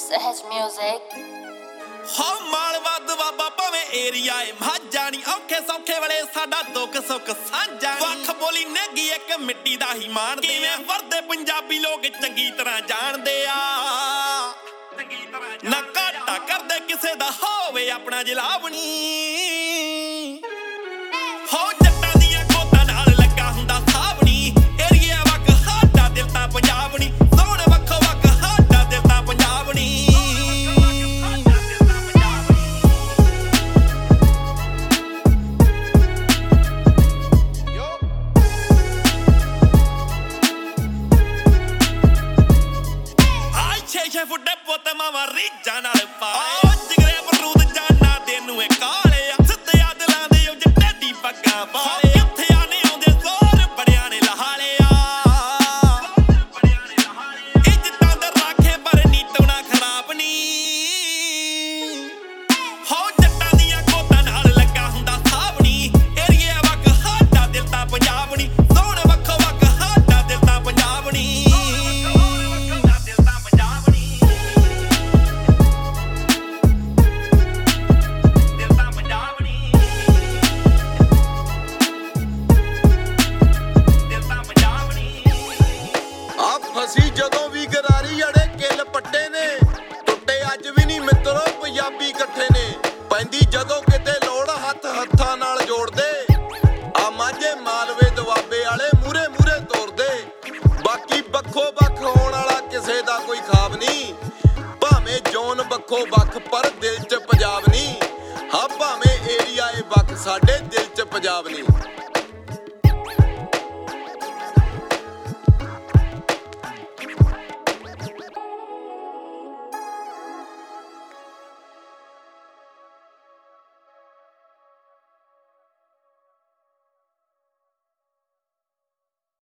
Sahaj Music. ਹੋ ਮਾਲਵਾ ਦਵਾਬਾ ਭਾਵੇਂ area ਏ ਮਾਝਾ ਨੀ ਔਖੇ ਸੌਖੇ ਵੇਲੇ ਸਾਡਾ ਦੁੱਖ ਸੁੱਖ ਸਾਂਝਾ ਵੱਖ ਬੋਲੀ ਨੇਗੀ ਇੱਕ ਮਿੱਟੀ ਦਾ ਹੀ ਮਾਣ ਕਿਵੇਂ ਵਰਦੇ ਪੰਜਾਬੀ ਲੋਕ ਚੰਗੀ ਤਰ੍ਹਾਂ ਜਾਣਦੇ ਆ ਨਾ ਘਾਟਾ ਕਰਦੇ ਕਿਸੇ ਦਾ ਹੋਵੇ ਆਪਣਾ ਜਲਾਵਣੀ ਹੋ ਜੱਟਾਂ ਦੀਆਂ ਗੋਤਾਂ ਨਾਲ ਲੱਗਾ ਹੁੰਦਾ ਸਾਵਣੀ ਏਰੀਆ ਵਕ ਸਾਡਾ ਦਿਲ ਤਾਂ ਪੰਜਾਬ ਨੀ ਸੋਹਣ ਵੱਖੋ ਵੱਖ ਸਾਡਾ ਦਿਲ ਤਾਂ ਪੰਜਾਬ ਨੀ ਛੇ ਫੁੱਟੇ ਪੁੱਤ ਮਾਵਾ ਰੀਜਾਂ ਨਾਲ ਪਾਏ ਜਿਗਰੇ ਬਰੂਦ ਜਾਨਾ ਦੇ ਨੂੰ ਇਹ ਕਾਲੇ ਆ ਸਿੱਧੇ ਆ ਦਿਲਾਂ ਦੇ ਉਹ ਜੱਟੀ ਪੱਗਾਂ ਪਾਏ ਕਿੱਥੇ ਆਨੇ ਆਉਂਦੇ ਜ਼ੋਰ ਬੜਿਆਂ ਨੇ ਲਹਾਲੇ ਆ ਇੱਜ਼ਤਾਂ ਦੇ ਰਾਖੇ ਪਰ ਨੀਤੋਂ ਨਾ ਖਰਾਬ ਨੀ ਹੋ ਜੱਟਾਂ ਦੀਆਂ ਗੋਤਾਂ ਨਾਲ ਲੱਗਾ ਹੁੰਦਾ ਸਾਵਣੀ ਏਰੀਆ ਵਕ ਸਾਡਾ ਦਿਲ ਤਾਂ ਪੰਜਾਬ ਨੀ ਸੋਹਣ ਵੱਖੋ ਵੱਖ ਸਾਡਾ ਦਿਲ ਤਾਂ ਪੰਜਾਬ ਨੀ ਅਸੀਂ ਜਦੋਂ ਵੀ ਗਰਾਰੀ ਅੜੇ ਕਿੱਲ ਪੱਟੇ ਨੇ ਟੁੱਟੇ ਅੱਜ ਵੀ ਨਹੀਂ ਮਿੱਤਰੋ ਪੰਜਾਬੀ ਇਕੱਠੇ ਨੇ ਪੈਂਦੀ ਜਦੋਂ ਕਿਤੇ ਲੋੜ ਹੱਥ ਹੱਥਾਂ ਨਾਲ ਜੋੜਦੇ ਆ ਮਾਝੇ ਮਾਲਵੇ ਦੁਆਬੇ ਵਾਲੇ ਮੂਰੇ ਮੂਰੇ ਤੋਰਦੇ ਬਾਕੀ ਵੱਖੋ ਵੱਖ ਹੋਣ ਵਾਲਾ ਕਿਸੇ ਦਾ ਕੋਈ ਖਾਬ ਨਹੀਂ ਭਾਵੇਂ ਜੋਨ ਵੱਖੋ ਵੱਖ ਪਰ ਦਿਲ 'ਚ ਪੰਜਾਬ ਨਹੀਂ ਹਾਂ ਭਾਵੇਂ ਏਰੀਆ ਏ ਵੱਖ ਸਾਡੇ ਦਿਲ 'ਚ ਪੰਜਾਬ ਨਹੀਂ।